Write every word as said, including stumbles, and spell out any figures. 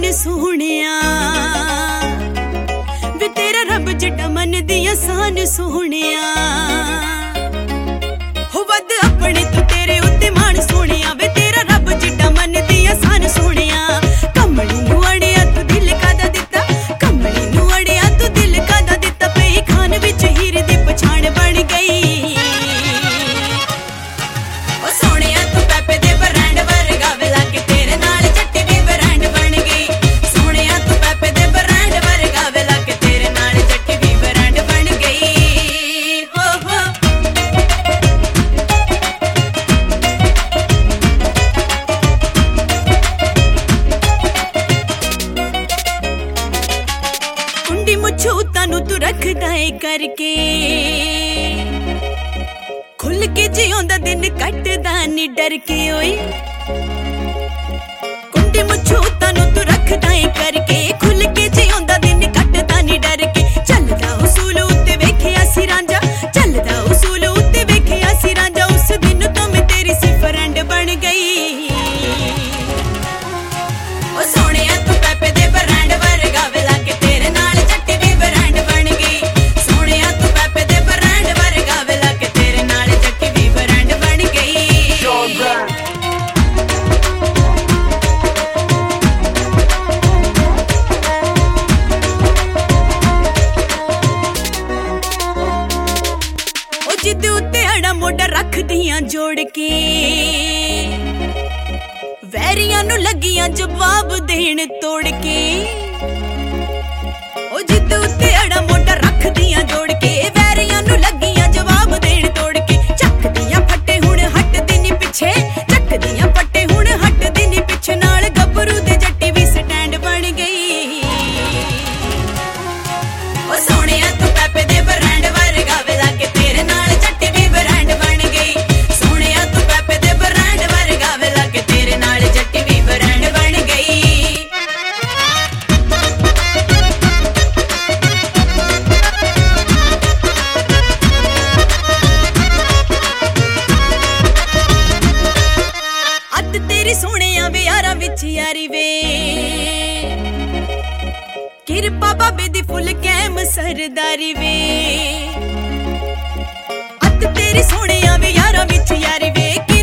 मान सोहणिया वे तेरा रब जड़ा मन दिया सान सोहणिया हो वद अपने तू तेरे उत्ते मान सोहणिया वे तेरा रब जड़ा मन दिया सान सोहणिया कमली नू अड़िया तू दिल कादा दिता कमली नू अड़िया तू दिल कादा दिता पे खान विच हीर दी पछाण बन गई ओ सोहणिया तू पैपे दे ब्रांड वर्गा वे लाके तेरे नाल जट्टी भी ब्रांड बन गई सोहणिया तू पैपे दे ब्रांड वर्गा वे लाके तेरे नाल जट्टी भी ब्रांड बन गई हो हो कुंडी मुझो तानू तू रखदा है करके खुल के जियोंदा दिन कटदा नी डर के ओए कुंडी मुझो तानू तू रखदा है करके खुल के जियोंदा दिन कटदा नी डर के चलदा उसूल उत्ते वेखिया सी रांझा चलदा उसूल उत्ते वेखिया सी रांझा उस दिन तो मैं तेरी सी फ्रेंड बन गई ओ सोहणिया तू पैपे दे ब्रांड वर्गा वे लाके तेरे नाल जट्टी भी ब्रांड बन गई सोहणिया तू पैपे दे ब्रांड वर्गा वे लाके तेरे नाल जट्टी भी ब्रांड बन गई ओ जिद उत्ते अड़ा मोड़ा रख दियां जोड़ के वैरियां नू लगियां जवाब देण तोड़ के ओ जिद उत्ते अड़ा मोड़ा रख दियां जोड़ के वैरियां नू लगियां जवाब देण तोड़ के चक दियां फट्टे हुण हट दी नी पिछे चक दियां फट्टे हुण हट दी नी पिछे नाल गबरू दे जट्टी भी स्टैंड बन गई ओ सोहणिया तू पैपे दे ब्रांड वर्गा वे लाके तेरे नाल जट्टी भी ब्रांड बन गई सोहणिया तू पैपे दे ब्रांड वर्गा वे लाके तेरे नाल जट्टी भी ब्रांड बन गई अद तेरी सोहणिया वे यारा विच यारी वे किरपा बाबे दी फुल कैम सरदारी वे अद तेरी सोहणिया वे यारा विच यारी वे।